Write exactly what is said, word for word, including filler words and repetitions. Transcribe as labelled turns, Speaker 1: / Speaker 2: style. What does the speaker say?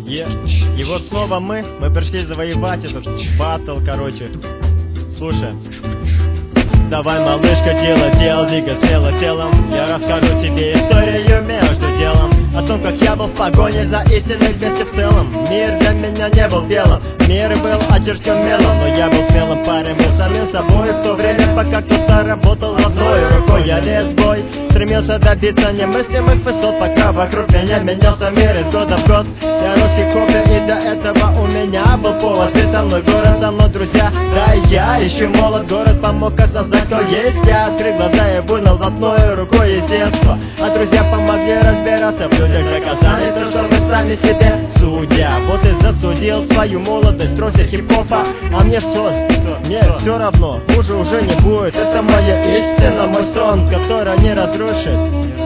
Speaker 1: Е. И вот снова мы, мы пришли завоевать этот баттл, короче. Слушай. Давай, малышка, делай дел, двигай смело телом. Я расскажу тебе историю между делом о том, как я был в погоне за истиной вместе в целом. Мир для меня не был белым, мир был очерчен мелом. Но я был смелым парень, был самим собой в то время, пока кто-то работал одной рукой. Я лез в бой, стремился добиться немыслимых высот, пока вокруг меня менялся мир из года в год. Я рос хип-хопе, и до этого у меня был повод. Ты со мной, город со мной, друзья. Да, и я еще молод, город помог осознать, кто есть я. Открыл глаза и понял одной рукой из детства. А друзья помогли разбираться в людях, доказали то, что мы сами себе судья. Вот и засудил свою молодость, тросся хип-хопа. А мне что? Мне все равно, хуже уже не будет. Это моя истина, мой сон, который не разрушит.